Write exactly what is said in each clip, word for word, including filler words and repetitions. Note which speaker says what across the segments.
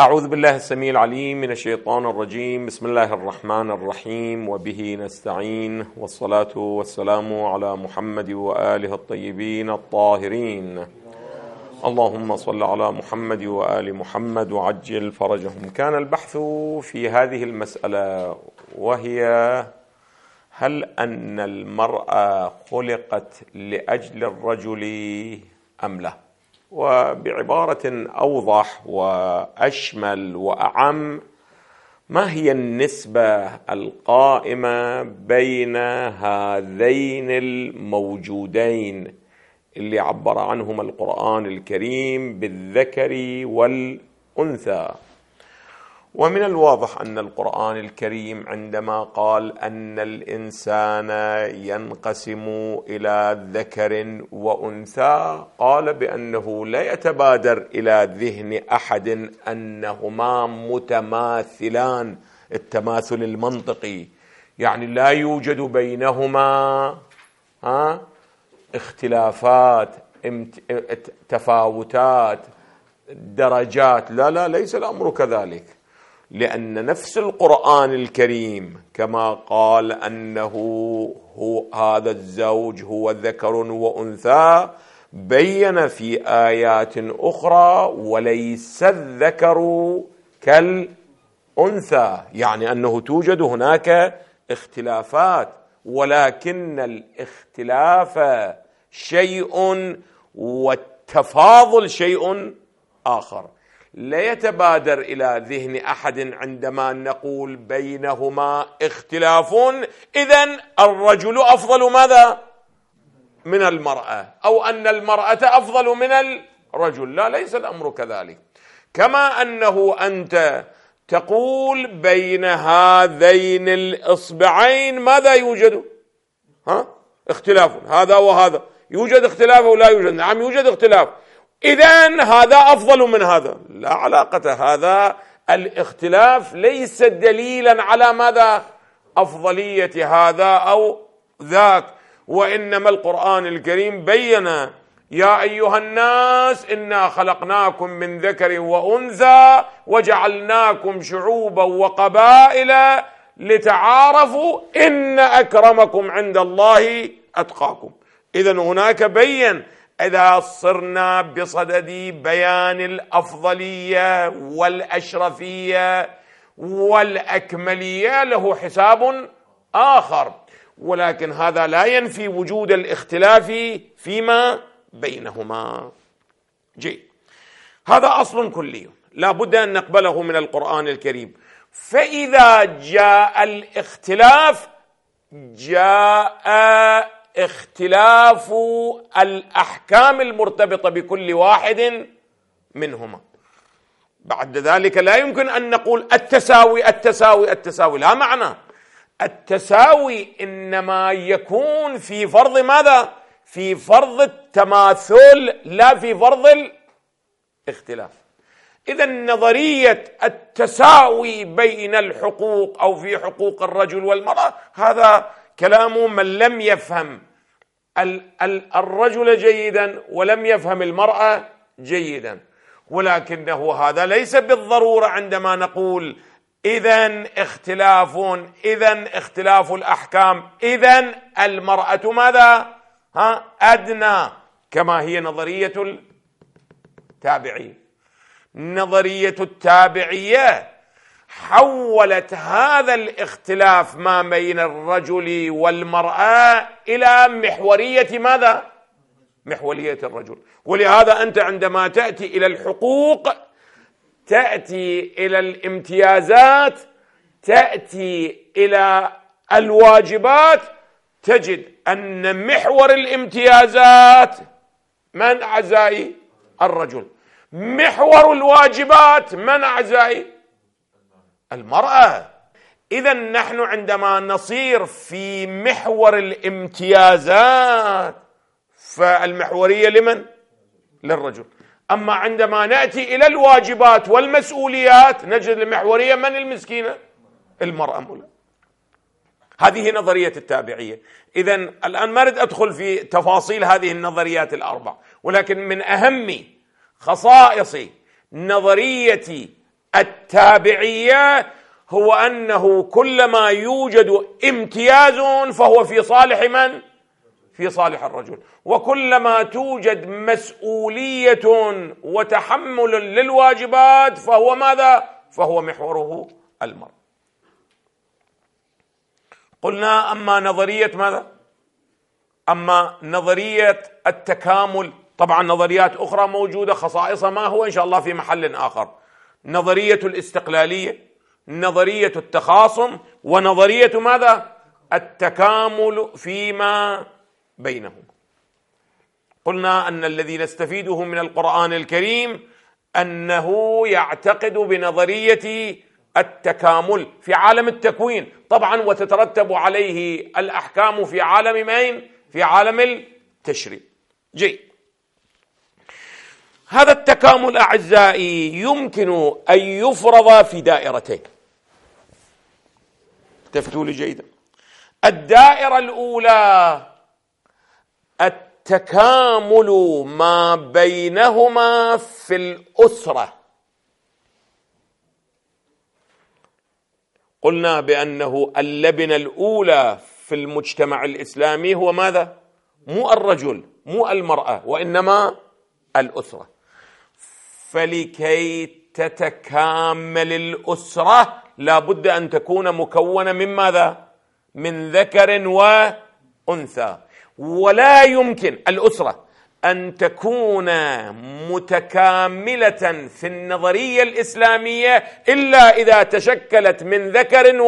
Speaker 1: أعوذ بالله السميع العليم من الشيطان الرجيم. بسم الله الرحمن الرحيم، وبه نستعين، والصلاة والسلام على محمد وآله الطيبين الطاهرين. اللهم صل على محمد وآل محمد وعجل فرجهم. كان البحث في هذه المسألة، وهي هل أن المرأة خلقت لأجل الرجل أم لا؟ وبعبارة أوضح وأشمل وأعم، ما هي النسبة القائمة بين هذين الموجودين اللي عبر عنهما القرآن الكريم بالذكر والأنثى؟ ومن الواضح أن القرآن الكريم عندما قال أن الإنسان ينقسم إلى ذكر وأنثى، قال بأنه لا يتبادر إلى ذهن أحد أنهما متماثلان التماثل المنطقي، يعني لا يوجد بينهما ها اختلافات، تفاوتات، درجات. لا لا ليس الأمر كذلك، لأن نفس القرآن الكريم كما قال أنه هو هذا الزوج هو ذكر وأنثى، بين في آيات أخرى وليس الذكر كالأنثى، يعني أنه توجد هناك اختلافات، ولكن الاختلاف شيء والتفاضل شيء آخر. لا يتبادر إلى ذهن أحد عندما نقول بينهما اختلاف إذن الرجل أفضل ماذا من المرأة، أو أن المرأة أفضل من الرجل. لا، ليس الأمر كذلك. كما أنه أنت تقول بين هذين الإصبعين ماذا يوجد؟ ها؟ اختلاف، هذا وهذا يوجد اختلاف ولا يوجد؟ نعم يوجد اختلاف، إذن هذا أفضل من هذا. لا علاقة، هذا الاختلاف ليس دليلا على ماذا؟ أفضلية هذا أو ذاك. وإنما القرآن الكريم بين: يا أيها الناس إنا خلقناكم من ذكر وأنثى وجعلناكم شعوبا وقبائل لتعارفوا إن أكرمكم عند الله أتقاكم. إذن هناك بين، إذا صرنا بصدد بيان الأفضلية والأشرفية والأكملية له حساب آخر، ولكن هذا لا ينفي وجود الاختلاف فيما بينهما. جيد، هذا أصل كلي لا بد أن نقبله من القرآن الكريم. فإذا جاء الاختلاف جاء اختلاف الأحكام المرتبطة بكل واحد منهما. بعد ذلك لا يمكن أن نقول التساوي التساوي التساوي، لا معنى. التساوي إنما يكون في فرض ماذا؟ في فرض التماثل، لا في فرض الاختلاف. إذن نظرية التساوي بين الحقوق أو في حقوق الرجل والمرأة هذا كلام من لم يفهم الرجل جيدا ولم يفهم المرأة جيدا. ولكنه هذا ليس بالضرورة عندما نقول إذن اختلاف، إذن اختلاف الأحكام، إذن المرأة ماذا؟ ها أدنى، كما هي نظرية التابعية. نظرية التابعية حولت هذا الاختلاف ما بين الرجل والمرأة إلى محورية ماذا؟ محورية الرجل. ولهذا أنت عندما تأتي إلى الحقوق، تأتي إلى الامتيازات، تأتي إلى الواجبات، تجد أن محور الامتيازات من أعزائي؟ الرجل. محور الواجبات من أعزائي؟ المرأة. إذن نحن عندما نصير في محور الامتيازات فالمحورية لمن؟ للرجل. أما عندما نأتي إلى الواجبات والمسؤوليات نجد المحورية من؟ المسكينة، المرأة مولا. هذه نظرية التابعية. إذن الآن ما أريد أدخل في تفاصيل هذه النظريات الأربع، ولكن من أهم خصائص نظرية التابعية هو أنه كلما يوجد امتياز فهو في صالح من؟ في صالح الرجل، وكلما توجد مسؤولية وتحمل للواجبات فهو ماذا؟ فهو محوره المرء. قلنا أما نظرية ماذا؟ أما نظرية التكامل، طبعا نظريات أخرى موجودة خصائصها ما هو إن شاء الله في محل آخر، نظرية الاستقلالية، نظرية التخاصم، ونظرية ماذا؟ التكامل فيما بينهم. قلنا أن الذي نستفيده من القرآن الكريم أنه يعتقد بنظرية التكامل في عالم التكوين طبعا، وتترتب عليه الأحكام في عالم مين؟ في عالم التشريع. جيد، هذا التكامل أعزائي يمكن أن يفرض في دائرتين، تفتوا لي جيدا. الدائرة الأولى التكامل ما بينهما في الأسرة. قلنا بأنه اللبنة الأولى في المجتمع الإسلامي هو ماذا؟ مو الرجل، مو المرأة، وإنما الأسرة. فلكي تتكامل الأسرة لا بد أن تكون مكونة من ماذا؟ من ذكر وأنثى، ولا يمكن الأسرة أن تكون متكاملة في النظرية الإسلامية إلا إذا تشكلت من ذكر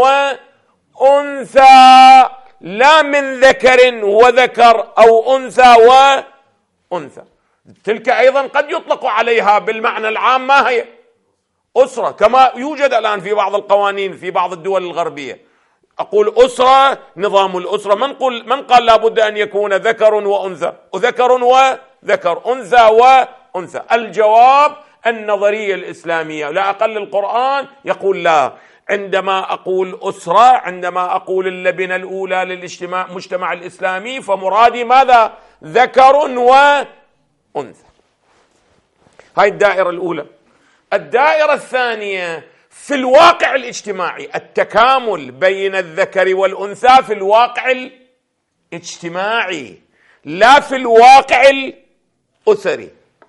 Speaker 1: وأنثى، لا من ذكر وذكر أو أنثى وأنثى. تلك أيضا قد يطلق عليها بالمعنى العام ما هي؟ أسرة، كما يوجد الآن في بعض القوانين في بعض الدول الغربية. أقول أسرة، نظام الأسرة، من قل من قال لابد أن يكون ذكر وأنثى، وذكر وذكر، أنثى وأنثى؟ الجواب النظرية الإسلامية لا أقل القرآن يقول لا. عندما أقول أسرة، عندما أقول اللبنة الأولى للاجتماع مجتمع الإسلامي، فمرادي ماذا؟ ذكر وأنثى. هاي الدائرة الأولى. الدائرة الثانية في الواقع الاجتماعي، التكامل بين الذكر والأنثى في الواقع الاجتماعي لا في الواقع الأسري.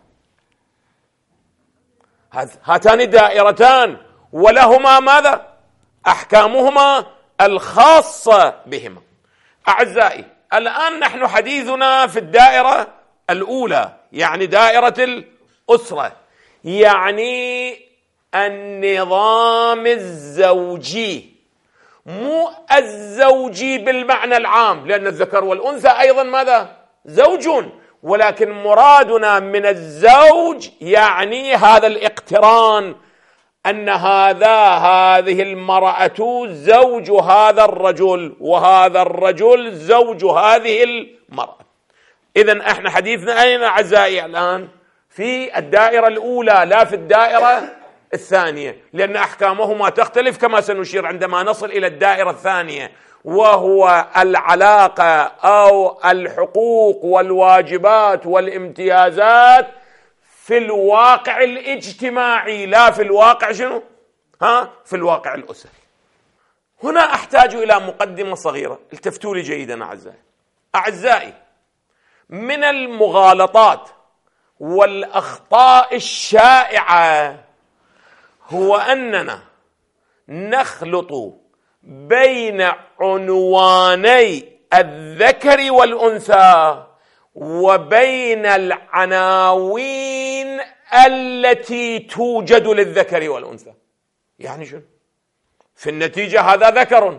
Speaker 1: هاتان دائرتان ولهما ماذا؟ أحكامهما الخاصة بهما. أعزائي، الآن نحن حديثنا في الدائرة الأولى، يعني دائرة الأسرة، يعني النظام الزوجي، مو الزوجي بالمعنى العام، لأن الذكر والأنثى أيضا ماذا؟ زوج، ولكن مرادنا من الزوج يعني هذا الاقتران، أن هذا هذه المرأة زوج هذا الرجل، وهذا الرجل زوج هذه المرأة. إذن احنا حديثنا أين أعزائي الآن؟ في الدائرة الأولى لا في الدائرة الثانية، لأن أحكامهما تختلف كما سنشير عندما نصل إلى الدائرة الثانية، وهو العلاقة أو الحقوق والواجبات والامتيازات في الواقع الاجتماعي لا في الواقع شنو؟ ها؟ في الواقع الأسري. هنا أحتاج إلى مقدمة صغيرة، التفتوا لي جيدا أعزائي. أعزائي، من المغالطات والأخطاء الشائعة هو أننا نخلط بين عنواني الذكر والأنثى وبين العناوين التي توجد للذكر والأنثى. يعني شنو؟ في النتيجة هذا ذكر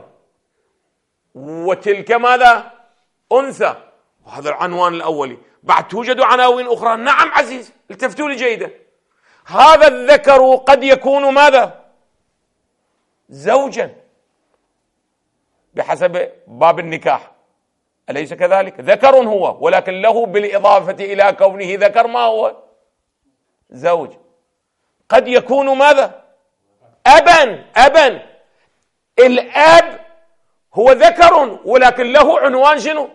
Speaker 1: وتلك ماذا؟ أنثى، وهذا العنوان الأولي. بعد توجد عناوين أخرى. نعم عزيز، التفتوا لي جيدا، هذا الذكر قد يكون ماذا؟ زوجا بحسب باب النكاح، أليس كذلك؟ ذكر هو، ولكن له بالإضافة إلى كونه ذكر ما هو؟ زوج. قد يكون ماذا؟ أبا. أبا، الأب هو ذكر ولكن له عنوان شنو؟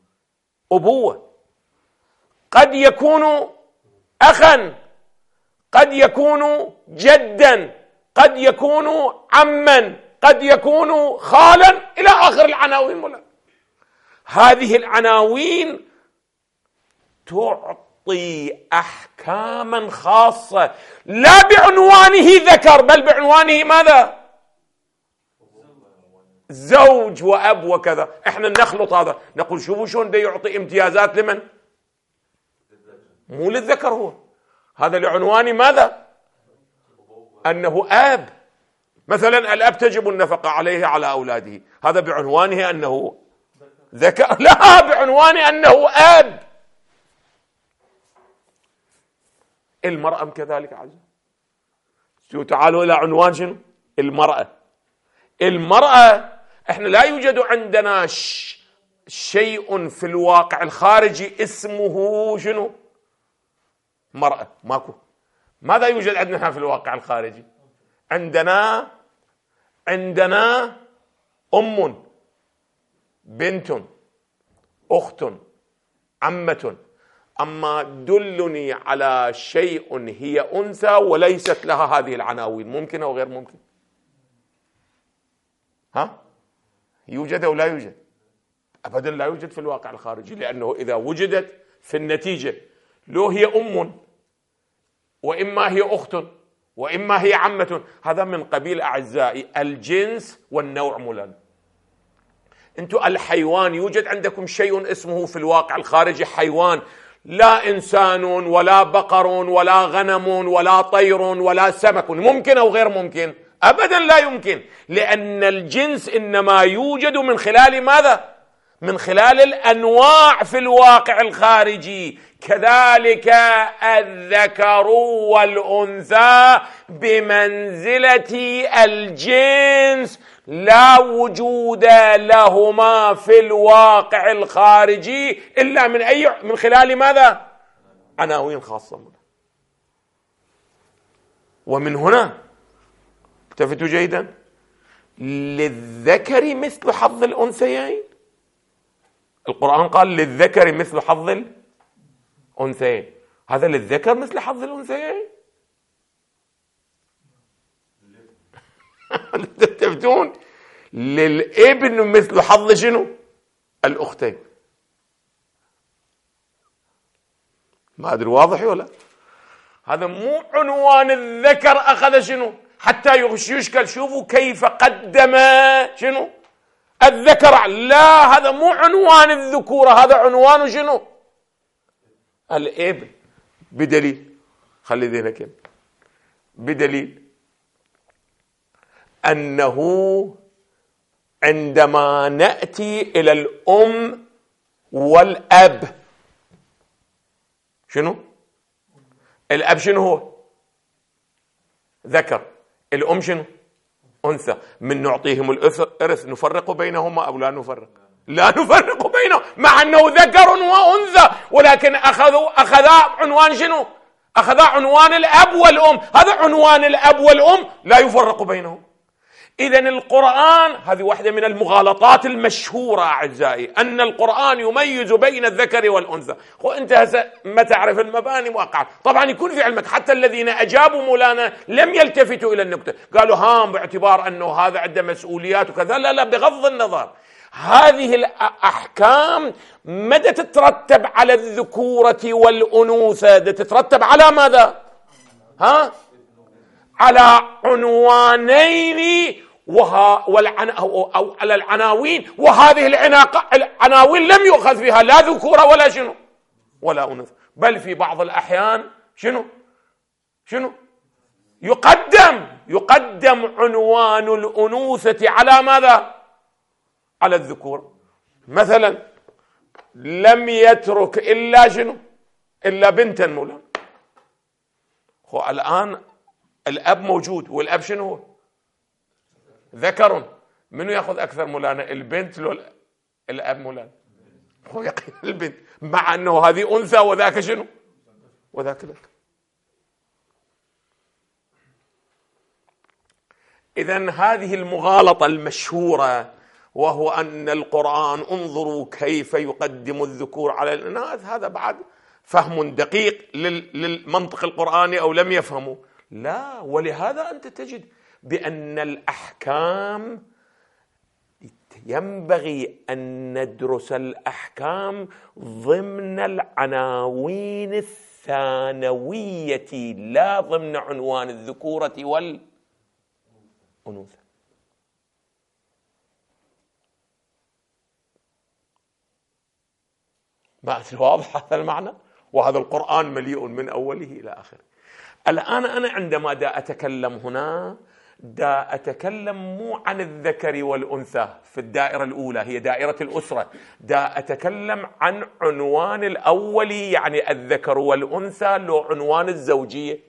Speaker 1: أبوة. قد يكون أخا، قد يكون جدا، قد يكون عما، قد يكون خالا، إلى آخر العناوين. ولا هذه العناوين تعطي أحكاما خاصة، لا بعنوانه ذكر بل بعنوانه ماذا؟ زوج وأب وكذا. احنا نخلط هذا، نقول شوفوا شلون ده يعطي امتيازات لمن؟ مو للذكر، هو هذا لعنوان ماذا؟ أنه آب. مثلا الأب تجب النفقة عليه على أولاده، هذا بعنوانه أنه ذكر؟ لا، بعنوان أنه آب. المرأة كذلك عزيز. تعالوا إلى عنوان شنو؟ المرأة. المرأة احنا لا يوجد عندنا شيء في الواقع الخارجي اسمه شنو؟ مرأة، ماكو. ماذا يوجد عندنا في الواقع الخارجي؟ عندنا عندنا أم، بنت، أخت، عمة. أما دلني على شيء هي أنثى وليست لها هذه العناوين، ممكن أو غير ممكن؟ ها؟ يوجد أو لا يوجد؟ أبدا لا يوجد في الواقع الخارجي، لأنه إذا وجدت في النتيجة لو هي أم وإما هي أخت وإما هي عمة، هذا من قبيل أعزائي الجنس والنوع مولانا. أنتم الحيوان يوجد عندكم شيء اسمه في الواقع الخارجي حيوان، لا إنسان ولا بقر ولا غنم ولا طير ولا سمك، ممكن أو غير ممكن؟ أبدا لا يمكن، لأن الجنس إنما يوجد من خلال ماذا؟ من خلال الأنواع في الواقع الخارجي. كذلك الذكر والأنثى بمنزلة الجنس، لا وجود لهما في الواقع الخارجي إلا من أي من خلال ماذا؟ عناوين خاصة. ومن هنا التفتوا جيدا، للذكر مثل حظ الأنثيين. القرآن قال للذكر مثل حظ الأنثيين، هذا للذكر مثل حظ الأنثيين. تفتون للابن مثل حظ شنو؟ الأختين. ما أدري واضح ولا؟ هذا مو عنوان الذكر أخذ شنو حتى يشكل. شوفوا كيف قدم شنو الذكر، لا، هذا مو عنوان الذكورة، هذا عنوان شنو؟ الابن. بدليل، خلي ذهنك، بدليل أنه عندما نأتي إلى الأم والأب، شنو؟ الأب شنو هو؟ ذكر. الأم شنو؟ أنثى. من نعطيهم الإرث نفرق بينهما أو لا نفرق؟ لا نفرق بينهم، مع أنه ذكر وأنثى، ولكن أخذوا أخذا عنوان شنو؟ أخذا عنوان الأب والأم. هذا عنوان الأب والأم لا يفرق بينهم. إذن القرآن، هذه واحدة من المغالطات المشهورة أعزائي، أن القرآن يميز بين الذكر والأنثى. وأنت هسه ما تعرف المباني واقعا، طبعا يكون في علمك حتى الذين أجابوا مولانا لم يلتفتوا إلى النقطة، قالوا هام باعتبار أنه هذا عنده مسؤوليات وكذا. لا لا، بغض النظر، هذه الأحكام مدى تترتب على الذكورة والأنوثة؟ تترتب على ماذا؟ ها؟ على عنوانين وها والعن أو, أو على العناوين، وهذه العناق العناوين لم يؤخذ فيها لا ذكورة ولا شنو ولا أنثى، بل في بعض الأحيان شنو شنو يقدم يقدم عنوان الأنوثة على ماذا؟ على الذكور. مثلا لم يترك إلا شنو إلا بنتا مولانا. هو الآن الأب موجود، والأب شنو هو؟ ذكر. منو يأخذ أكثر مولانا، البنت لو الأب مولانا؟ هو يقين البنت، مع أنه هذه أنثى وذاك شنو وذاك ذاك. إذن هذه المغالطة المشهورة، وهو أن القرآن انظروا كيف يقدم الذكور على الإناث، هذا بعد فهم دقيق للمنطق القرآني أو لم يفهموا؟ لا. ولهذا أنت تجد بأن الأحكام ينبغي أن ندرس الأحكام ضمن العناوين الثانوية لا ضمن عنوان الذكورة والأنوثة. ما أدري واضح هذا المعنى؟ وهذا القرآن مليء من أوله إلى آخره. الآن أنا عندما دا أتكلم هنا دا أتكلم مو عن الذكر والأنثى في الدائرة الأولى، هي دائرة الأسرة. دا أتكلم عن عنوان الأولي، يعني الذكر والأنثى، لو عنوان الزوجية.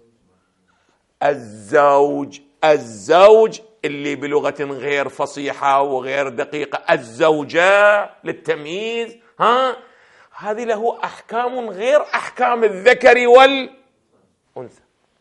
Speaker 1: الزوج الزوج اللي بلغة غير فصيحة وغير دقيقة الزوجة للتمييز، ها هذه له أحكام غير أحكام الذكر والأنثى.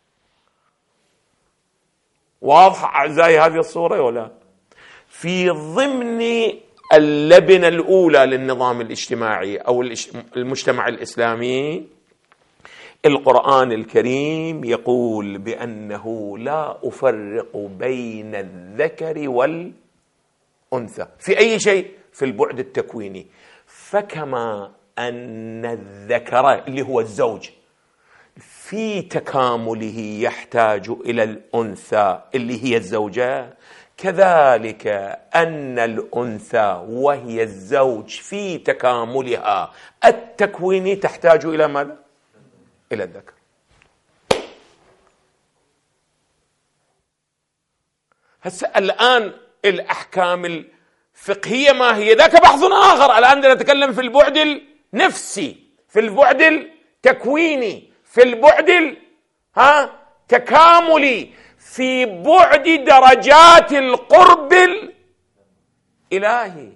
Speaker 1: واضحة أعزائي هذه الصورة ولا؟ في ضمن اللبنة الأولى للنظام الاجتماعي أو المجتمع الإسلامي، القرآن الكريم يقول بأنه لا أفرق بين الذكر والأنثى في أي شيء، في البعد التكويني. فكما أن الذكر اللي هو الزوج في تكامله يحتاج إلى الأنثى اللي هي الزوجة، كذلك أن الأنثى وهي الزوج في تكاملها التكويني تحتاج إلى ماذا؟ إلى الذكر. هسه الآن الأحكام الفقهية ما هي؟ ذاك بحث آخر. الآن نتكلم في البعد النفسي، في البعد التكويني، في البعد ها تكاملي، في بعد درجات القرب الإلهي.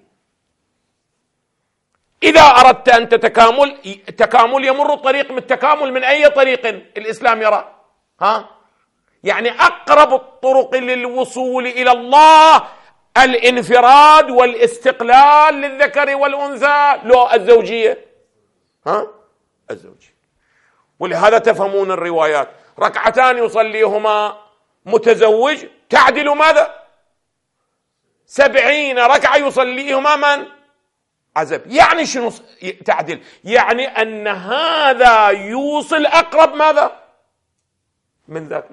Speaker 1: إذا أردت أن تتكامل، التكامل يمر الطريق من التكامل من أي طريق الإسلام يرى؟ ها يعني أقرب الطرق للوصول إلى الله الانفراد والاستقلال للذكر والأنثى، لو الزوجية، ها الزوجية. ولهذا تفهمون الروايات، ركعتان يصليهما متزوج تعدل ماذا؟ سبعين ركعة يصليهما من؟ عزب. يعني شنو تعدل؟ يعني أن هذا يوصل أقرب ماذا؟ من ذاك.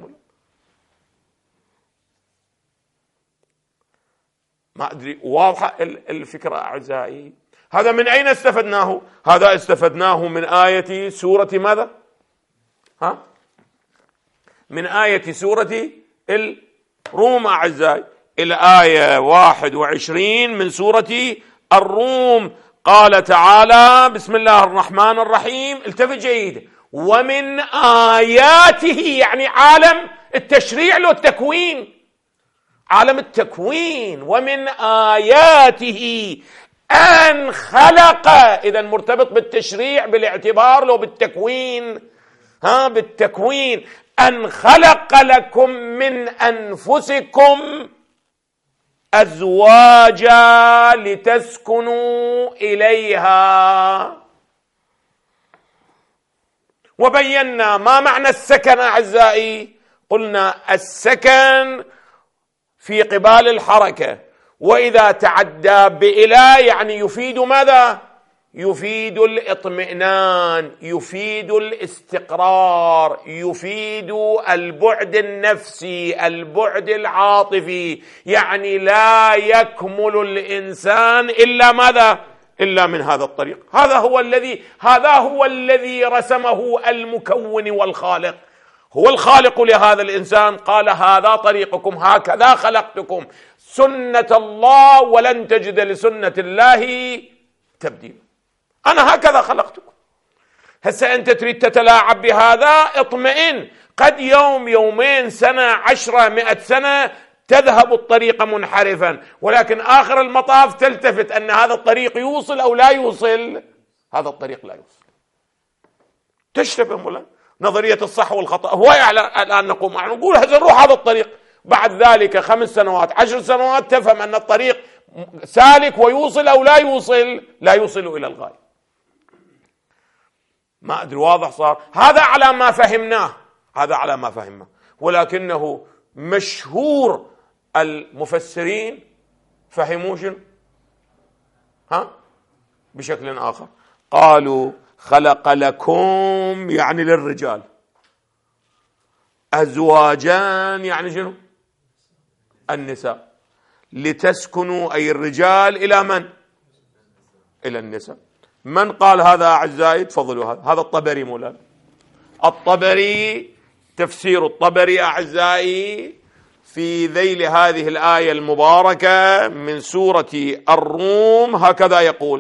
Speaker 1: ما أدري واضحة الفكرة أعزائي؟ هذا من أين استفدناه؟ هذا استفدناه من آية سورة ماذا؟ ها؟ من آية سورة الروم أعزائي، الآية واحد وعشرين من سورة الروم. قال تعالى: بسم الله الرحمن الرحيم، التفت جيد، ومن آياته، يعني عالم التشريع له التكوين، عالم التكوين. ومن آياته أن خلق، إذا مرتبط بالتشريع بالاعتبار له بالتكوين، ها بالتكوين. أن خلق لكم من أنفسكم أزواجا لتسكنوا إليها. وبينا ما معنى السكن أعزائي؟ قلنا السكن في قبال الحركة، وإذا تعدى بإلى يعني يفيد ماذا؟ يفيد الاطمئنان، يفيد الاستقرار، يفيد البعد النفسي، البعد العاطفي. يعني لا يكمل الإنسان إلا ماذا؟ إلا من هذا الطريق. هذا هو الذي هذا هو الذي رسمه المكون والخالق. هو الخالق لهذا الإنسان، قال: هذا طريقكم، هكذا خلقتكم، سنة الله ولن تجد لسنة الله تبديلا. أنا هكذا خلقتكم. هسه أنت تريد تتلاعب بهذا، اطمئن، قد يوم يومين سنة عشرة مئة سنة تذهب الطريق منحرفا، ولكن آخر المطاف تلتفت أن هذا الطريق يوصل أو لا يوصل. هذا الطريق لا يوصل. تشتبه مولانا نظرية الصح والخطأ. هو الآن نقوم معنا نقول هذا نروح هذا الطريق، بعد ذلك خمس سنوات عشر سنوات تفهم أن الطريق سالك ويوصل أو لا يوصل، لا يوصل إلى الغاية. ما أدري واضح صار؟ هذا على ما فهمناه، هذا على ما فهمناه، ولكنه مشهور المفسرين فهموا شنو؟ ها؟ بشكل آخر، قالوا خلق لكم يعني للرجال، أزواجان يعني شنو؟ النساء، لتسكنوا أي الرجال إلى من؟ إلى النساء. من قال هذا أعزائي؟ تفضلوا، هذا هذا الطبري مولانا، الطبري، تفسير الطبري أعزائي في ذيل هذه الآية المباركة من سورة الروم، هكذا يقول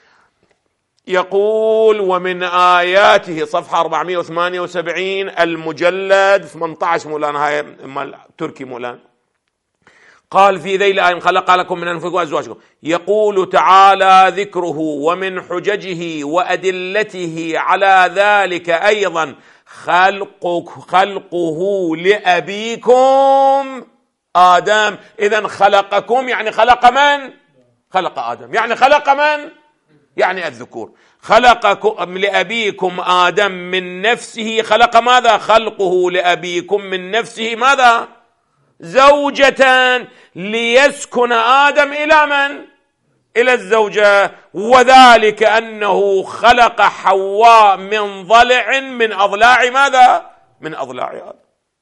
Speaker 1: يقول ومن آياته، صفحة أربعمائة وثمانية وسبعين المجلد ثمانية عشر مولانا، هاي مال تركي مولانا، قال في ذيل الآية خلق لكم من أنفسكم أزواجكم، يقول تعالى ذكره ومن حججه وأدلته على ذلك أيضا خلق خلقه لأبيكم آدم. إذن خلقكم يعني خلق من؟ خلق آدم، يعني خلق من؟ يعني الذكور. خلقكم لأبيكم آدم من نفسه، خلق ماذا؟ خلقه لأبيكم من نفسه ماذا؟ زوجة، ليسكن آدم إلى من؟ إلى الزوجة، وذلك أنه خلق حواء من ضلع من أضلاع ماذا؟ من أضلاع آدم،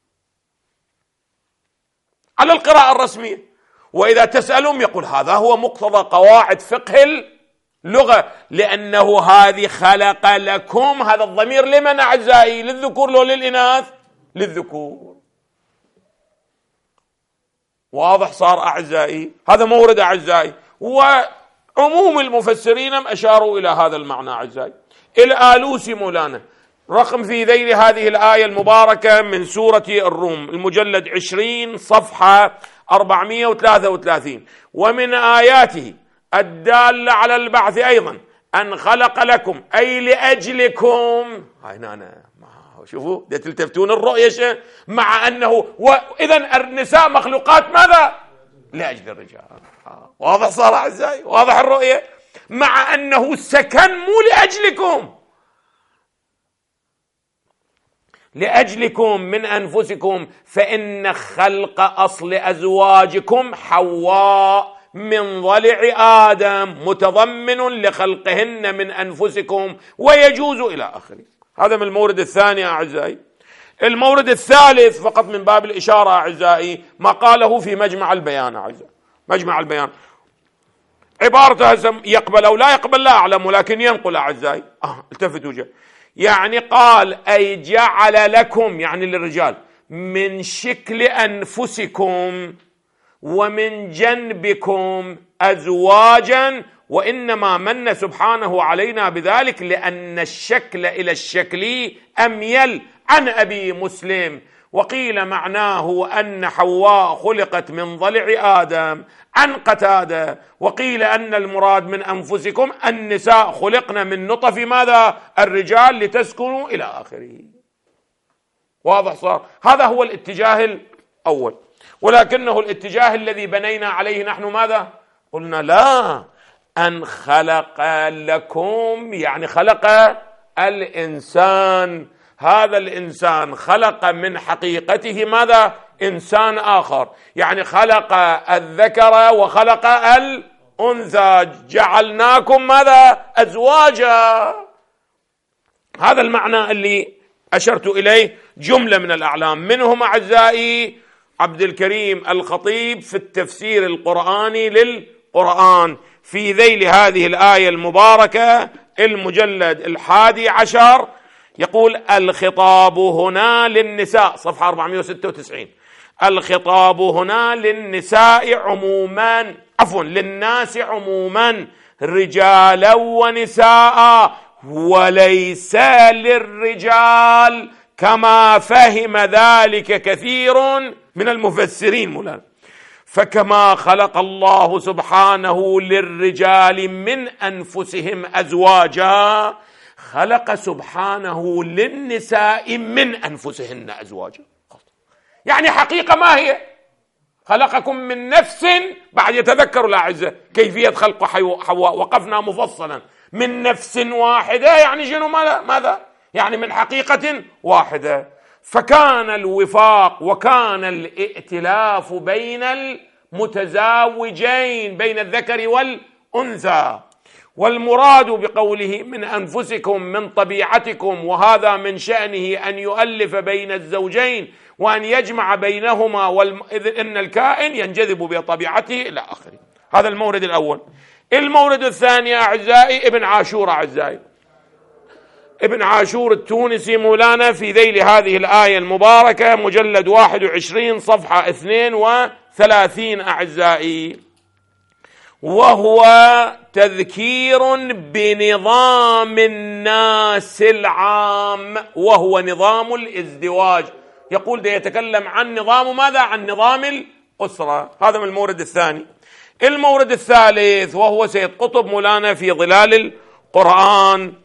Speaker 1: على القراءة الرسمية. وإذا تسألهم يقول هذا هو مقتضى قواعد فقه اللغة، لأنه هذه خلق لكم، هذا الضمير لمن أعزائي؟ للذكور لو للإناث؟ للذكور. واضح صار أعزائي؟ هذا مورد أعزائي، وعموم المفسرين أشاروا إلى هذا المعنى أعزائي. الآلوسي مولانا رقم في ذيل هذه الآية المباركة من سورة الروم، المجلد عشرين صفحة أربعمائة وثلاثة وثلاثين، ومن آياته الدالة على البعث أيضا أن خلق لكم أي لأجلكم. هاي أنا شوفوا ده تلتفتون الرؤية، مع أنه وإذن النساء مخلوقات ماذا؟ لأجل الرجال. واضح صار أعزائي؟ واضح الرؤية؟ مع أنه سكن مو لأجلكم، لأجلكم من أنفسكم، فإن خلق أصل أزواجكم حواء من ضلع آدم متضمن لخلقهن من أنفسكم ويجوز إلى آخره. هذا من المورد الثاني أعزائي. المورد الثالث فقط من باب الإشارة أعزائي ما قاله في مجمع البيان أعزائي. مجمع البيان عبارته يقبل أو لا يقبل لا أعلم، ولكن ينقل أعزائي. آه التفتوا جاء يعني قال أي جعل لكم يعني للرجال من شكل أنفسكم ومن جنبكم أزواجا، وإنما من سبحانه علينا بذلك لأن الشكل إلى الشكل أميل عن أبي مسلم. وقيل معناه أن حواء خلقت من ضلع آدم عن قتادة، وقيل أن المراد من أنفسكم النساء خلقن من نطف ماذا؟ الرجال لتسكنوا إلى آخره. واضح صار؟ هذا هو الاتجاه الأول، ولكنه الاتجاه الذي بنينا عليه نحن ماذا؟ قلنا لا، أن خلق لكم يعني خلق الإنسان، هذا الإنسان خلق من حقيقته ماذا؟ إنسان آخر، يعني خلق الذكر وخلق الأنثى، جعلناكم ماذا؟ أزواجا. هذا المعنى اللي أشرت إليه جملة من الأعلام، منهم أعزائي عبد الكريم الخطيب في التفسير القرآني للقرآن في ذيل هذه الآية المباركة المجلد الحادي عشر، يقول الخطاب هنا للنساء، صفحة أربعمائة وستة وتسعين، الخطاب هنا للنساء عموما، عفوا للناس عموما، رجالا ونساء، وليس للرجال كما فهم ذلك كثير من المفسرين مولانا. فكما خلق الله سبحانه للرجال من أنفسهم أزواجا، خلق سبحانه للنساء من أنفسهن أزواجا. يعني حقيقة ما هي؟ خلقكم من نفس، بعد يتذكروا الأعزة كيفية خلق حواء، وقفنا مفصلا من نفس واحدة، يعني شنو ماذا؟ يعني من حقيقة واحدة. فكان الوفاق وكان الائتلاف بين المتزاوجين، بين الذكر والأنثى. والمراد بقوله من أنفسكم من طبيعتكم، وهذا من شأنه أن يؤلف بين الزوجين وأن يجمع بينهما، وإذ إن الكائن ينجذب بطبيعته إلى آخره. هذا المورد الأول. المورد الثاني أعزائي ابن عاشور، أعزائي ابن عاشور التونسي مولانا في ذيل هذه الآية المباركة، مجلد واحد وعشرين صفحة اثنين وثلاثين أعزائي، وهو تذكير بنظام الناس العام، وهو نظام الازدواج. يقول ده يتكلم عن نظام ماذا؟ عن نظام الأسرة. هذا من المورد الثاني. المورد الثالث وهو سيد قطب مولانا في ظلال القرآن،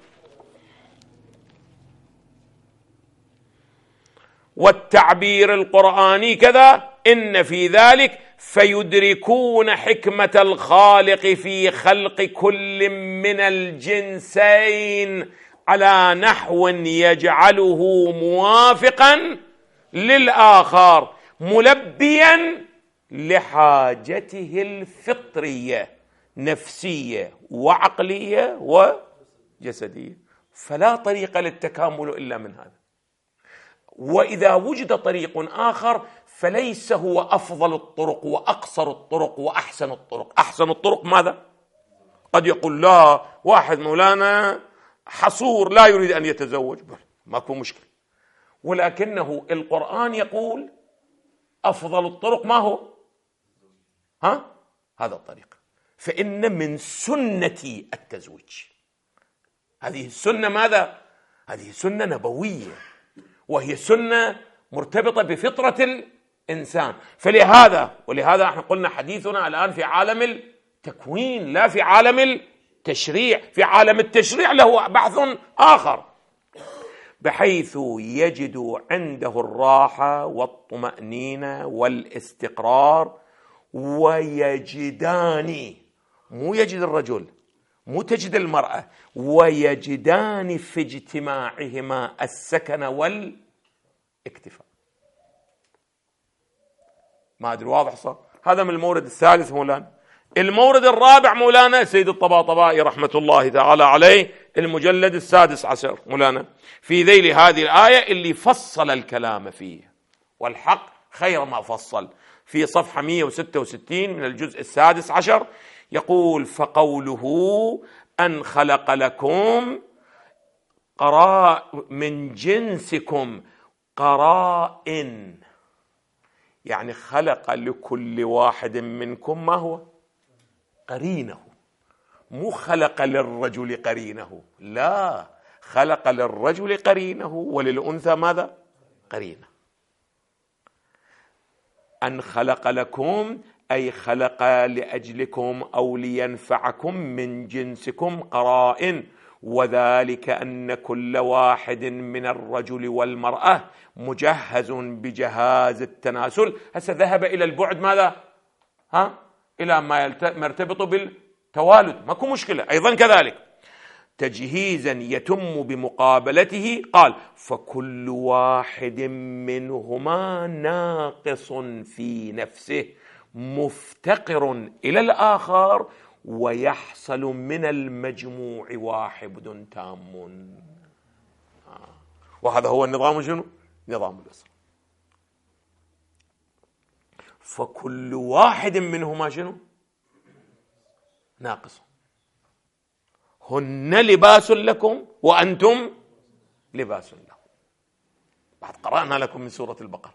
Speaker 1: والتعبير القرآني كذا: إن في ذلك فيدركون حكمة الخالق في خلق كل من الجنسين على نحو يجعله موافقا للآخر ملبيا لحاجته الفطرية نفسية وعقلية وجسدية، فلا طريق للتكامل إلا من هذا. وإذا وجد طريق آخر فليس هو أفضل الطرق وأقصر الطرق وأحسن الطرق. أحسن الطرق ماذا؟ قد يقول لا واحد مولانا حصور لا يريد أن يتزوج، ماكو مشكلة، ولكنه القرآن يقول أفضل الطرق ما هو؟ ها؟ هذا الطريق. فإن من سنة التزويج، هذه السنة ماذا؟ هذه سنة نبوية، وهي سنة مرتبطة بفطرة الإنسان. فلهذا ولهذا احنا قلنا حديثنا الآن في عالم التكوين لا في عالم التشريع. في عالم التشريع له بحث آخر، بحيث يجد عنده الراحة والطمأنينة والاستقرار، ويجدان، مو يجد الرجل، مو تجد المرأة، ويجدان في اجتماعهما السكن والاكتفاء. ما أدري واضح صار؟ هذا من المورد الثالث مولانا. المورد الرابع مولانا سيد الطباطبائي رحمة الله تعالى عليه، المجلد السادس عشر مولانا، في ذيل هذه الآية اللي فصل الكلام فيه، والحق خير ما فصل، في صفحة مئة وستة وستين من الجزء السادس عشر، يقول: فقوله أن خلق لكم قراء من جنسكم قرائن، يعني خلق لكل واحد منكم ما هو؟ قرينه. مو خلق للرجل قرينه، لا، خلق للرجل قرينه وللأنثى ماذا؟ قرينه. أن خلق لكم أي خلق لأجلكم أو لينفعكم من جنسكم قرائن، وذلك أن كل واحد من الرجل والمرأة مجهز بجهاز التناسل. هسه ذهب إلى البعد ماذا؟ ها؟ إلى ما يرتبط بالتوالد، ماكو مشكلة. أيضا كذلك تجهيزا يتم بمقابلته، قال: فكل واحد منهما ناقص في نفسه مفتقر إلى الآخر، ويحصل من المجموع واحد تام. وهذا هو النظام شنو؟ نظام الأسرة. فكل واحد منهما شنو؟ ناقص. هن لباس لكم وأنتم لباس لهم. بعد قرأنا لكم من سورة البقرة.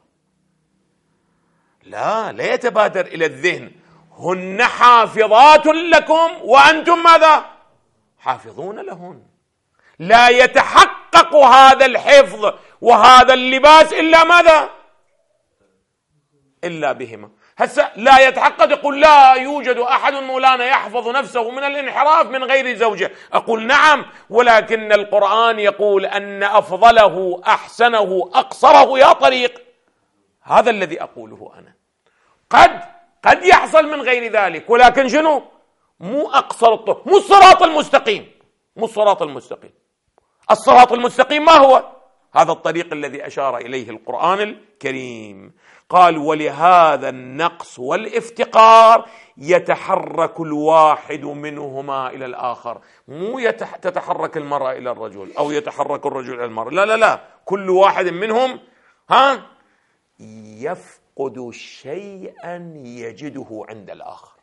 Speaker 1: لا لا يتبادر إلى الذهن هن حافظات لكم وأنتم ماذا؟ حافظون لهن. لا يتحقق هذا الحفظ وهذا اللباس إلا ماذا؟ إلا بهما. هسه لا يتحقق، يقول لا يوجد أحد مولانا يحفظ نفسه من الانحراف من غير زوجه. أقول نعم، ولكن القرآن يقول أن أفضله أحسنه أقصره يا طريق. هذا الذي أقوله أنا. قد قد يحصل من غير ذلك، ولكن شنو؟ مو أقصر الطرق، مو الصراط المستقيم. مو الصراط المستقيم. الصراط المستقيم ما هو؟ هذا الطريق الذي أشار إليه القرآن الكريم. قال ولهذا النقص والافتقار يتحرك الواحد منهما إلى الآخر. مو يتح... تتحرك المرأة إلى الرجل أو يتحرك الرجل إلى المرأة، لا لا لا، كل واحد منهم ها يفقد شيئا يجده عند الآخر.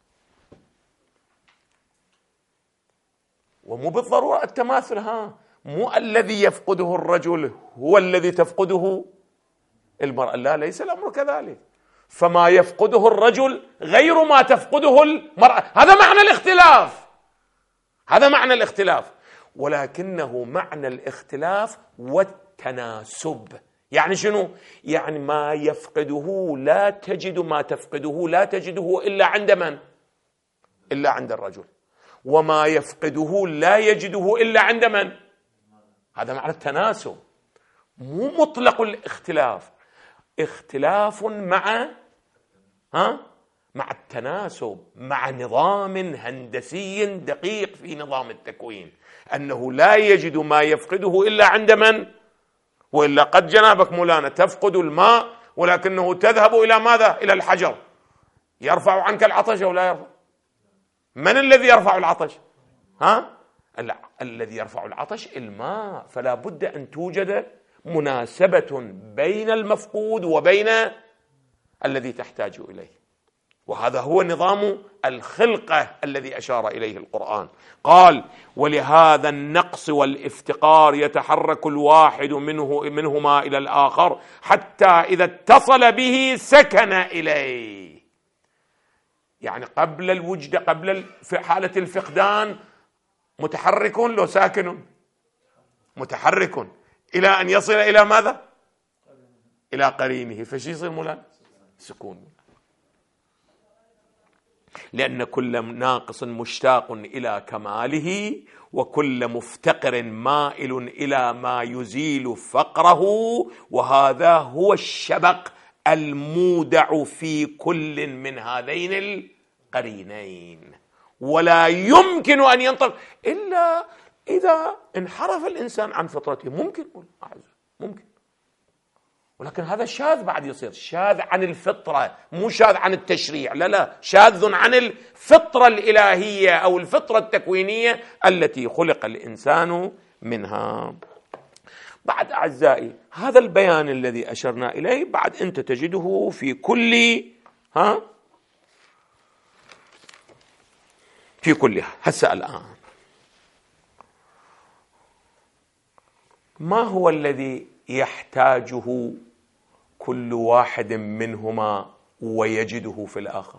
Speaker 1: ومو بالضرورة التماثل، ها مو الذي يفقده الرجل هو الذي تفقده المرأة، لا، ليس الأمر كذلك. فما يفقده الرجل غير ما تفقده المرأة، هذا معنى الاختلاف، هذا معنى الاختلاف، ولكنه معنى الاختلاف والتناسب. يعني شنو؟ يعني ما يفقده لا تجد ما تفقده لا تجده إلا عند من؟ إلا عند الرجل. وما يفقده لا يجده إلا عند من؟ هذا معنى التناسب، مو مطلق الاختلاف، اختلاف مع ها مع التناسب، مع نظام هندسي دقيق في نظام التكوين، أنه لا يجد ما يفقده إلا عند من؟ وإلا قد جنابك مولانا تفقد الماء ولكنه تذهب إلى ماذا؟ إلى الحجر، يرفع عنك العطش أو لا يرفع؟ من الذي يرفع العطش؟ ها؟ ال- الذي يرفع العطش الماء. فلا بد أن توجد مناسبة بين المفقود وبين الذي تحتاج إليه، وهذا هو نظام الخلقة الذي أشار إليه القرآن. قال ولهذا النقص والافتقار يتحرك الواحد منه منهما إلى الآخر حتى إذا اتصل به سكن إليه. يعني قبل الوجد، قبل في حالة الفقدان متحرك لو ساكن، متحرك إلى أن يصل إلى ماذا؟ إلى قرينه، فشي يصير مولانا؟ سكون. لأن كل ناقص مشتاق إلى كماله، وكل مفتقر مائل إلى ما يزيل فقره، وهذا هو الشبق المودع في كل من هذين القرينين. ولا يمكن أن ينطق إلا إذا انحرف الإنسان عن فطرته، ممكن ممكن، ولكن هذا شاذ، بعد يصير شاذ عن الفطرة، مو شاذ عن التشريع، لا لا، شاذ عن الفطرة الإلهية أو الفطرة التكوينية التي خلق الإنسان منها. بعد أعزائي هذا البيان الذي أشرنا إليه بعد أنت تجده في كل ها في كلها. هسه الآن ما هو الذي يحتاجه كل واحد منهما ويجده في الآخر؟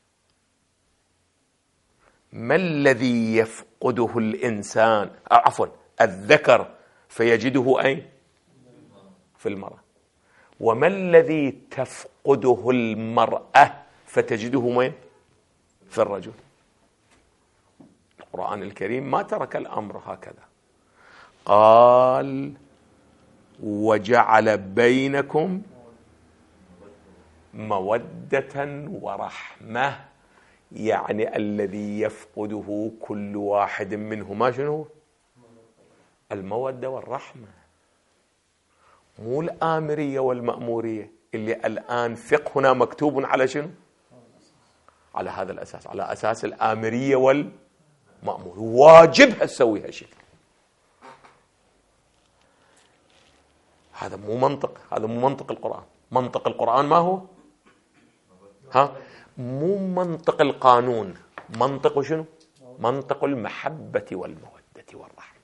Speaker 1: ما الذي يفقده الإنسان، عفوا الذكر، فيجده أين؟ في المرأة. وما الذي تفقده المرأة فتجده وين؟ في الرجل. القرآن الكريم ما ترك الأمر هكذا، قال وجعل بينكم مودة ورحمة. يعني الذي يفقده كل واحد منهما شنو؟ المودة والرحمة، مو الآمرية والمأمورية اللي الآن فقهنا مكتوب على شنو؟ على هذا الأساس، على أساس الآمرية والمأمورية، واجبها تسوي هالشيء. هذا مو منطق، هذا مو منطق القرآن. منطق القرآن ما هو؟ ها؟ مو منطق القانون، منطق شنو؟ منطق المحبة والمودة والرحمة.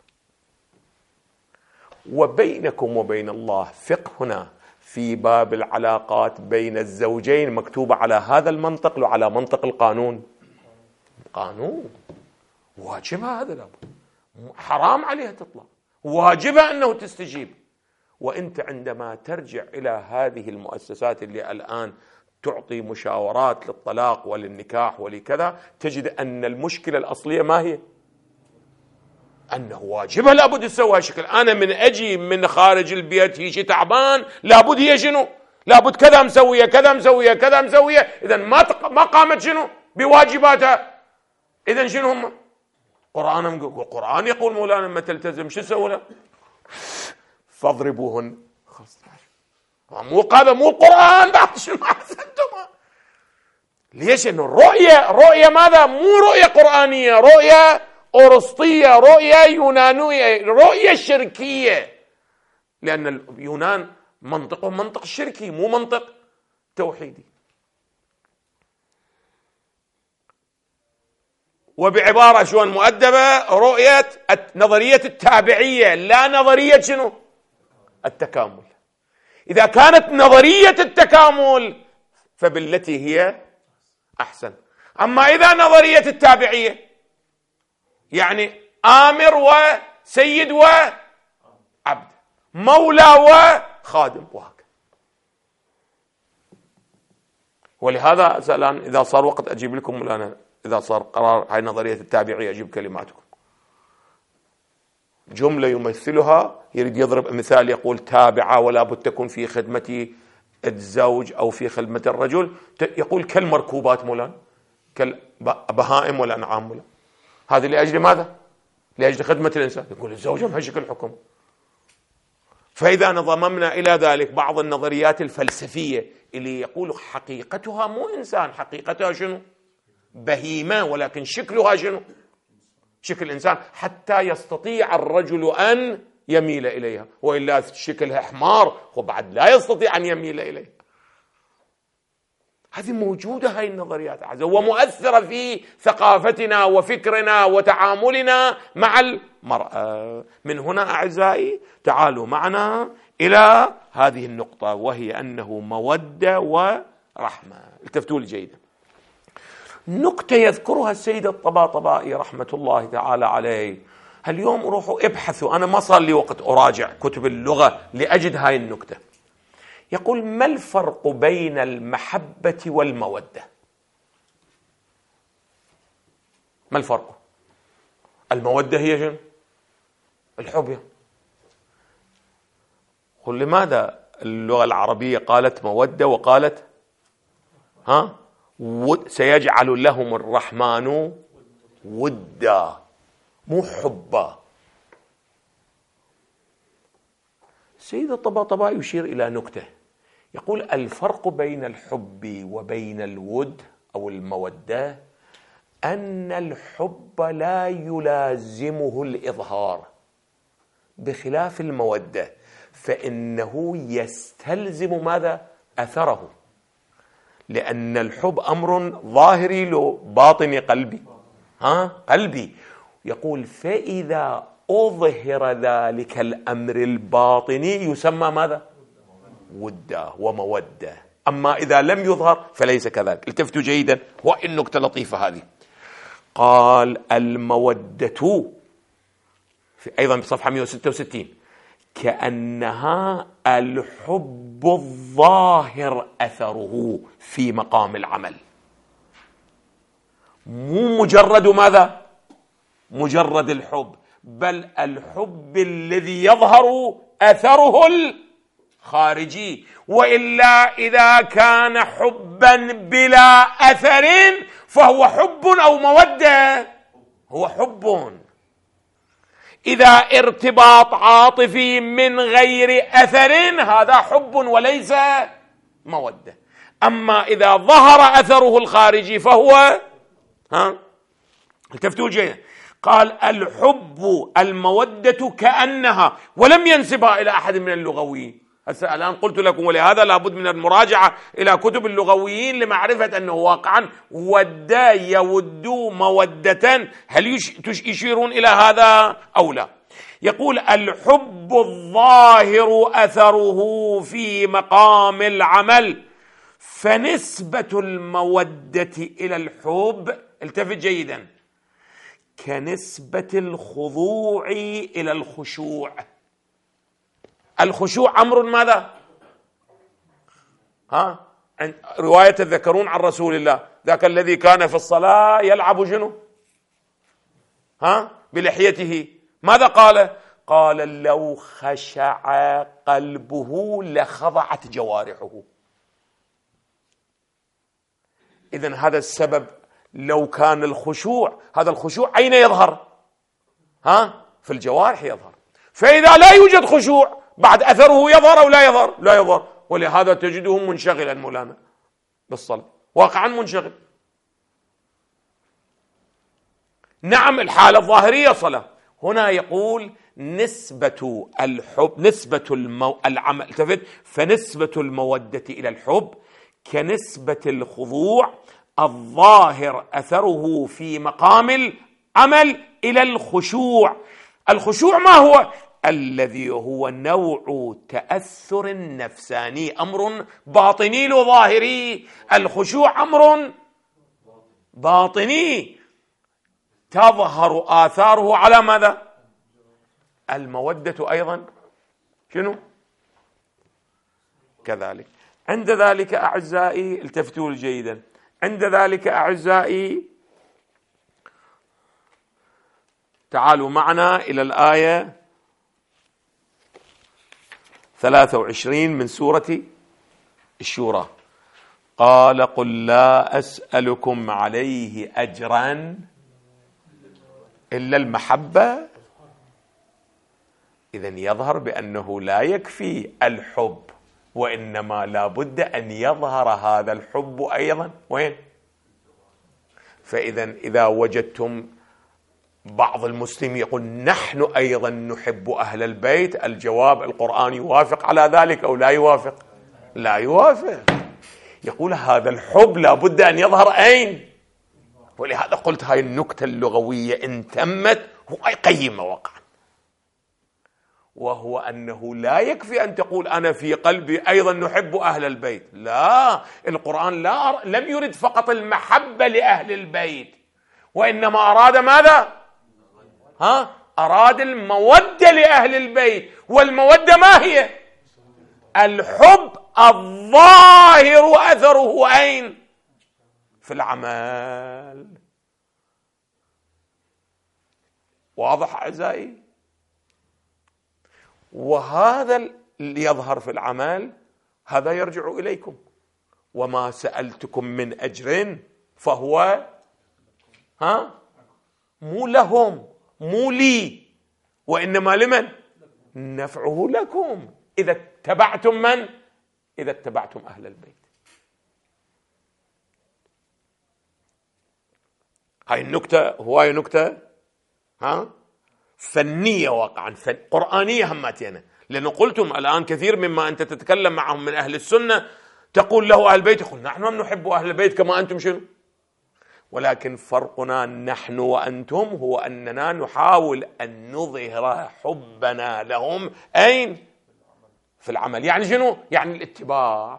Speaker 1: وبينكم وبين الله فقهنا في باب العلاقات بين الزوجين مكتوبة على هذا المنطق لو على منطق القانون؟ قانون، واجبها هذا الأمر، حرام عليها تطلع، واجبها أنه تستجيب. وأنت عندما ترجع إلى هذه المؤسسات اللي الآن تعطي مشاورات للطلاق وللنكاح ولكذا، تجد أن المشكلة الأصلية ما هي؟ أنه واجبها لابد يسويها شكل. أنا من أجي من خارج البيت هي شي تعبان، لابد هي شنو؟ لابد كذا مسوية كذا مسوية كذا مسوية. إذن ما تق... ما قامت شنو؟ بواجباتها. إذن شنو هم؟ قرآن القرآن يقول مولانا ما تلتزم شو سووا له؟ فاضربوهن. مو هذا مو القرآن بعد شنو حسنتم؟ ليش؟ انه الرؤية رؤية ماذا؟ مو رؤية قرآنية، رؤية أرسطية، رؤية يونانية، رؤية شركية، لأن اليونان منطقه منطق شركي مو منطق توحيدي. وبعبارة شلون مؤدبة، رؤية نظرية التابعية لا نظرية شنو؟ التكامل. إذا كانت نظرية التكامل فبالتي هي أحسن. أما إذا نظرية التابعية يعني آمر وسيد وعبد، مولى وخادم، وهكذا. ولهذا الآن إذا صار وقت أجيب لكم الآن، إذا صار قرار هاي نظرية التابعية أجيب كلماتكم. جملة يمثلها يريد يضرب مثال، يقول تابعة ولا بد تكون في خدمة الزوج أو في خدمة الرجل، يقول كالمركوبات مولانا، كالبهائم والأنعام مولانا. هذه لأجل ماذا؟ لأجل خدمة الإنسان. يقول الزوجة ما هي شكل الحكم. فإذا نضممنا إلى ذلك بعض النظريات الفلسفية اللي يقول حقيقتها مو إنسان، حقيقتها شنو؟ بهيمة، ولكن شكلها شنو؟ شكل إنسان، حتى يستطيع الرجل أن يميل إليها، وإلا شكلها حمار وبعد لا يستطيع أن يميل إليها. هذه موجودة هاي النظريات عزة، ومؤثرة في ثقافتنا وفكرنا وتعاملنا مع المرأة. من هنا أعزائي تعالوا معنا إلى هذه النقطة، وهي أنه مودة ورحمة. التفتوا لي جيدا. نكتة يذكرها السيد الطباطبائي رحمة الله تعالى عليه. اليوم روحوا ابحثوا، أنا ما صار لي وقت أراجع كتب اللغة لأجد هاي النكتة. يقول ما الفرق بين المحبة والمودة؟ ما الفرق؟ المودة هي شنو؟ الحب يعني. قل لماذا اللغة العربية قالت مودة وقالت ها سيجعل لهم الرحمن ودا، مو حبا. السيد الطباطبائي يشير إلى نكتة، يقول الفرق بين الحب وبين الود أو المودة أن الحب لا يلازمه الإظهار، بخلاف المودة فإنه يستلزم ماذا؟ أثره، لأن الحب أمر ظاهري له باطني قلبي، ها قلبي. يقول فإذا أظهر ذلك الأمر الباطني يسمى ماذا؟ ودة ومودة. أما إذا لم يظهر فليس كذلك. التفتوا جيدا، وإن نكتة لطيفة هذه. قال المودة في أيضا بصفحة مئة وستة وستين كأنها الحب الظاهر أثره في مقام العمل، مو مجرد ماذا؟ مجرد الحب، بل الحب الذي يظهر أثره الخارجي. وإلا إذا كان حبا بلا أثر فهو حب أو مودة؟ هو حب. إذا ارتباط عاطفي من غير أثر هذا حب وليس مودة. أما إذا ظهر أثره الخارجي فهو ها التفتوا جيدا. قال الحب المودة كأنها، ولم ينسبها إلى أحد من اللغويين. هسه الآن قلت لكم ولهذا لابد من المراجعة إلى كتب اللغويين لمعرفة أنه واقعا ودا يود مودة، هل يشيرون إلى هذا أو لا؟ يقول الحب الظاهر أثره في مقام العمل، فنسبة المودة إلى الحب، التفت جيدا، كنسبة الخضوع إلى الخشوع. الخشوع أمر ماذا؟ ها رواية تذكرون عن رسول الله ذاك الذي كان في الصلاة يلعب جنو ها بلحيته، ماذا قال؟ قال لو خشع قلبه لخضعت جوارحه. إذن هذا السبب. لو كان الخشوع، هذا الخشوع أين يظهر؟ ها في الجوارح يظهر. فإذا لا يوجد خشوع بعد أثره يظهر أو لا يظهر؟ لا يظهر. ولهذا تجده منشغلا مولانا بالصلاة، واقعا منشغل. نعم الحالة الظاهرية صلاة. هنا يقول نسبة الحب، نسبة المو... العمل، التفت، فنسبة المودة إلى الحب كنسبة الخضوع الظاهر أثره في مقام العمل إلى الخشوع. الخشوع ما هو؟ الذي هو نوع تأثر نفساني، أمر باطني له ظاهري. الخشوع أمر باطني تظهر آثاره على ماذا؟ المودة أيضا شنو؟ كذلك. عند ذلك أعزائي التفتوا جيدا، عند ذلك أعزائي تعالوا معنا إلى الآية ثلاثة وعشرين من سورة الشورى. قال قل لا أسألكم عليه أجرا إلا المحبة. إذن يظهر بأنه لا يكفي الحب، وإنما لا بد أن يظهر هذا الحب أيضا وين؟ فإذا إذا وجدتم بعض المسلمين يقول نحن أيضا نحب أهل البيت، الجواب القرآن يوافق على ذلك أو لا يوافق؟ لا يوافق. يقول هذا الحب لا بد أن يظهر أين؟ ولهذا قلت هاي النكتة اللغوية إن تمت هو قيمة وقعا، وهو أنه لا يكفي أن تقول أنا في قلبي أيضا نحب أهل البيت. لا، القرآن لا لم يرد فقط المحبة لأهل البيت، وإنما أراد ماذا؟ ها؟ أراد المودة لأهل البيت. والمودة ما هي؟ الحب الظاهر أثره أين؟ في العمل. واضح أعزائي؟ وهذا اللي يظهر في العمل هذا يرجع إليكم. وما سألتكم من أجر فهو ها مو لهم مو لي، وإنما لمن؟ نفعه لكم إذا اتبعتم من؟ إذا اتبعتم أهل البيت. هاي النكتة هواية نكتة ها فنية واقعا، فن قرآنية هماتينا. لأنه قلتم الآن كثير مما أنت تتكلم معهم من أهل السنة تقول له أهل البيت، يقول نحن نحب أهل البيت كما أنتم شنو. ولكن فرقنا نحن وأنتم هو أننا نحاول أن نظهر حبنا لهم أين؟ في العمل. يعني شنو؟ يعني الاتباع.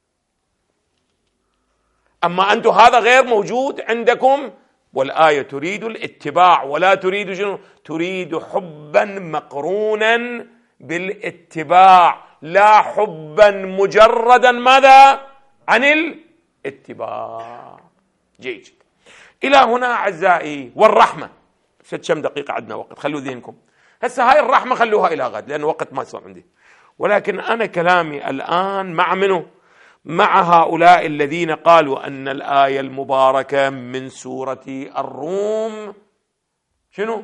Speaker 1: أما أنتم هذا غير موجود عندكم، والآية تريد الاتباع ولا تريد شنو؟ تريد حبا مقرونا بالاتباع، لا حبا مجردا ماذا؟ عن الاتباع. جيد جدا. إلى هنا أعزائي. والرحمة ست كم دقيقة عندنا وقت، خلوا ذهنكم هسه هاي الرحمة خلوها إلى غد لأن وقت ما يصير عندي. ولكن أنا كلامي الآن مع منه؟ مع هؤلاء الذين قالوا أن الآية المباركة من سورة الروم شنو؟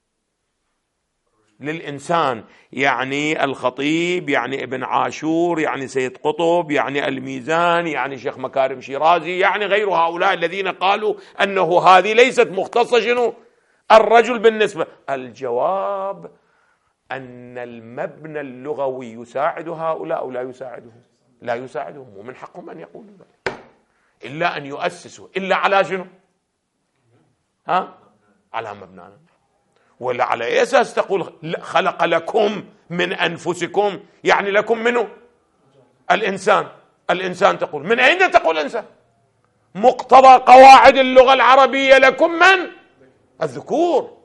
Speaker 1: للإنسان، يعني الخطيب، يعني ابن عاشور، يعني سيد قطب، يعني الميزان، يعني شيخ مكارم شيرازي، يعني غير هؤلاء الذين قالوا أنه هذه ليست مختصة شنو؟ الرجل. بالنسبة الجواب أن المبنى اللغوي يساعد هؤلاء أو لا يساعدهم؟ لا يساعدهم، ومن حقهم أن يقولوا ذلك، إلا أن يؤسسوا إلا على شنو؟ ها؟ على مبنانا. ولا على أي أساس تقول خلق لكم من أنفسكم؟ يعني لكم منه الإنسان. الإنسان تقول من أين تقول إنسان؟ مقتضى قواعد اللغة العربية لكم من؟ الذكور.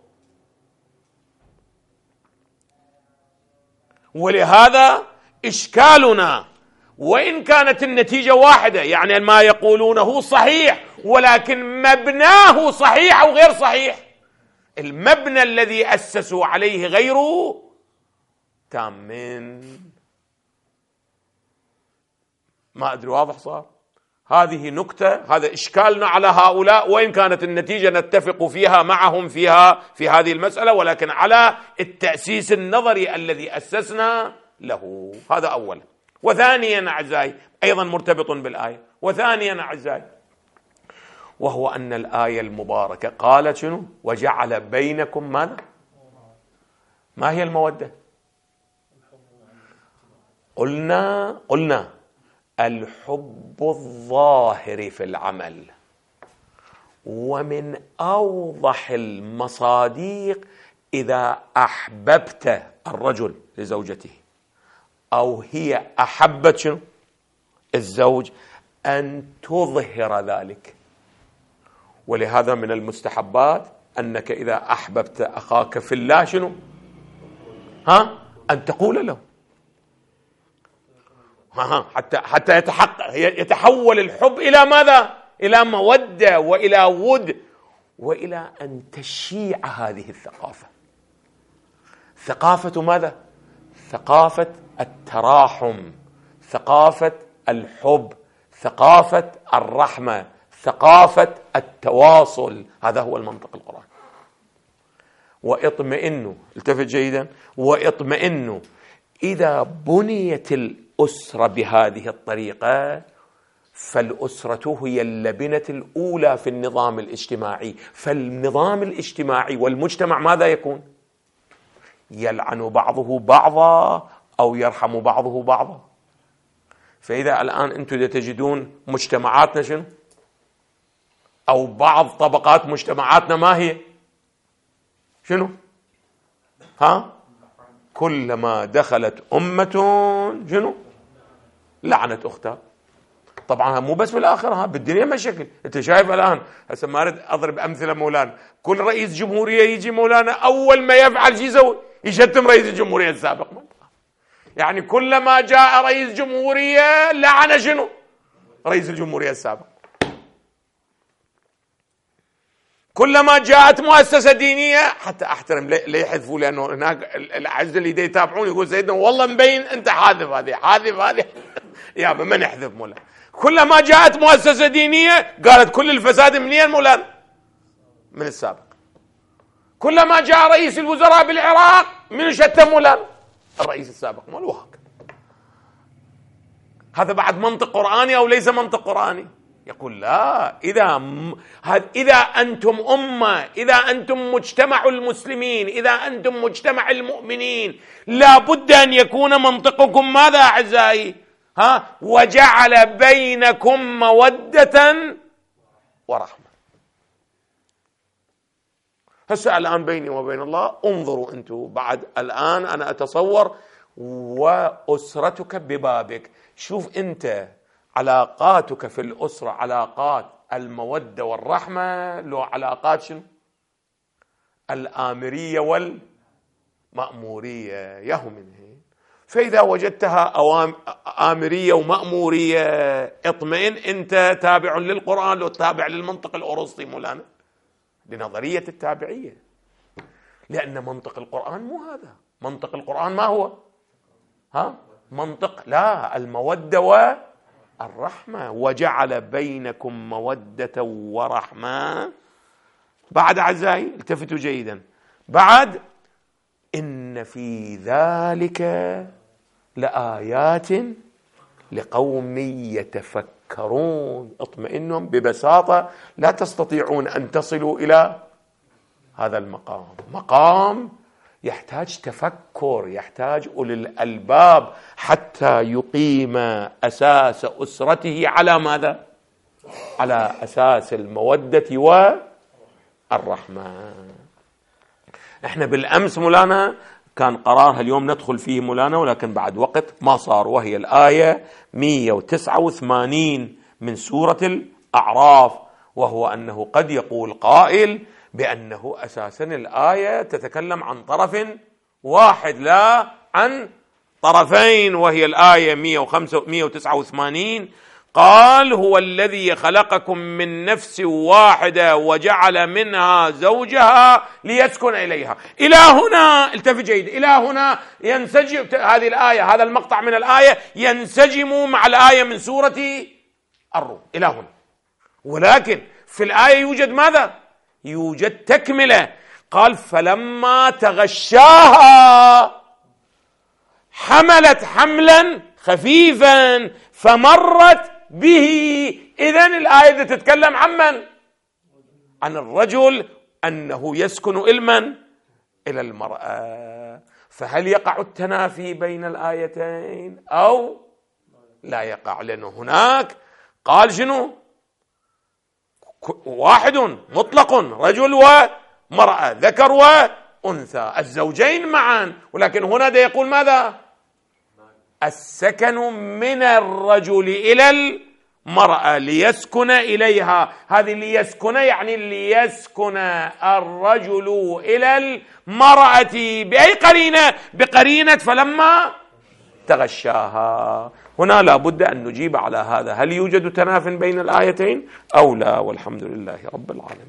Speaker 1: ولهذا إشكالنا وإن كانت النتيجة واحدة، يعني ما يقولونه صحيح ولكن مبناه صحيح أو غير صحيح، المبنى الذي أسسوا عليه غيره تامين. ما أدري واضح صار؟ هذه نكتة، هذا إشكالنا على هؤلاء، وإن كانت النتيجة نتفق فيها معهم فيها في هذه المسألة، ولكن على التأسيس النظري الذي أسسنا له. هذا أولا. وثانيا أعزائي، أيضا مرتبط بالآية، وثانيا أعزائي، وهو أن الآية المباركة قالت شنو؟ وجعل بينكم ماذا؟ ما هي المودة؟ قلنا قلنا الحب الظاهر في العمل، ومن أوضح المصادق إذا أحببت الرجل لزوجته أو هي أحبت شنو؟ الزوج، أن تظهر ذلك. ولهذا من المستحبات أنك إذا أحببت أخاك في الله شنو؟ ها؟ أن تقول له ها حتى حتى يتحقق يتحول الحب إلى ماذا؟ إلى مودة وإلى ود، وإلى أن تشيع هذه الثقافة. ثقافة ماذا؟ ثقافة التراحم، ثقافة الحب، ثقافة الرحمة، ثقافة التواصل. هذا هو المنطق القرآني. واطمئنوا، التفت جيدا، واطمئنوا إذا بنيت الأسرة بهذه الطريقة، فالأسرة هي اللبنة الأولى في النظام الاجتماعي. فالنظام الاجتماعي والمجتمع ماذا يكون؟ يلعن بعضه بعضا أو يرحم بعضه بعضا. فإذا الآن أنتم تجدون مجتمعاتنا شنو؟ أو بعض طبقات مجتمعاتنا ما هي؟ شنو؟ ها؟ كلما دخلت أمة شنو؟ لعنت أختها. طبعا مو بس في الآخرة، ها بالدنيا مشاكل. أنت شايف الآن، هسه ما أريد أضرب أمثلة مولانا، كل رئيس جمهورية يجي مولانا أول ما يفعل شيء يسوي يشتم رئيس الجمهورية السابق. يعني كلما جاء رئيس جمهورية لعن شنو؟ رئيس الجمهورية السابق. كلما جاءت مؤسسة دينية، حتى أحترم لا يحذفوا، لأنه هناك الأعزة اللي يتابعون يقول سيدنا والله مبين أنت حاذف هذه حاذف هذه يا ما نحذف مولانا. كلما جاءت مؤسسة دينية قالت كل الفساد منين مولانا؟ من السابق. كلما جاء رئيس الوزراء بالعراق من شتم مولانا؟ الرئيس السابق مال وهك. هذا بعد منطق قرآني أو ليس منطق قرآني؟ يقول لا، إذا م... إذا أنتم أمة، إذا أنتم مجتمع المسلمين، إذا أنتم مجتمع المؤمنين، لا بد أن يكون منطقكم ماذا أعزائي؟ ها؟ وجعل بينكم مودة ورحمة. هسه الآن بيني وبين الله، انظروا أنتم بعد الآن أنا أتصور وأسرتك ببابك، شوف أنت علاقاتك في الأسرة علاقات المودة والرحمة لو علاقات شنو؟ الآمرية والمأمورية. يهم منه. فإذا وجدتها أوام آمرية ومأمورية اطمئن، أنت تابع للقرآن لو تابع للمنطق الأرسطي مولانا، لنظرية التابعية. لأن منطق القرآن مو هذا. منطق القرآن ما هو؟ ها؟ منطق لا المودة والرحمة. وجعل بينكم مودة ورحمة. بعد أعزائي التفتوا جيدا، بعد إن في ذلك لآيات لقوم يتفكرون. اطمئنوا، ببساطة لا تستطيعون أن تصلوا إلى هذا المقام. مقام يحتاج تفكر، يحتاج أولي الألباب حتى يقيم أساس أسرته على ماذا؟ على أساس المودة والرحمة. احنا بالأمس مولانا كان قرارها اليوم ندخل فيه مولانا، ولكن بعد وقت ما صار، وهي الآية مئة وتسعة وثمانين من سورة الأعراف، وهو أنه قد يقول قائل بأنه أساسا الآية تتكلم عن طرف واحد لا عن طرفين، وهي الآية مئة وتسعة وثمانين قال هو الذي خلقكم من نفس واحدة وجعل منها زوجها ليسكن إليها. إلى هنا التفت جيد، إلى هنا ينسجم هذه الآية، هذا المقطع من الآية ينسجم مع الآية من سورة الروم إلى هنا. ولكن في الآية يوجد ماذا؟ يوجد تكملة. قال فلما تغشاها حملت حملا خفيفا فمرت به. إذن الآية تتكلم عن من؟ عن الرجل أنه يسكن إلما إلى المرأة. فهل يقع التنافي بين الآيتين أو لا يقع؟ لأنه هناك قال شنو؟ واحد مطلق رجل ومرأة، ذكر وأنثى، الزوجين معا. ولكن هنا ده يقول ماذا؟ السكن من الرجل إلى المرأة ليسكن إليها. هذه ليسكن يعني ليسكن الرجل إلى المرأة بأي قرينة؟ بقرينة فلما تغشاها. هنا لا بد أن نجيب على هذا، هل يوجد تناف بين الآيتين أو لا؟ والحمد لله رب العالمين.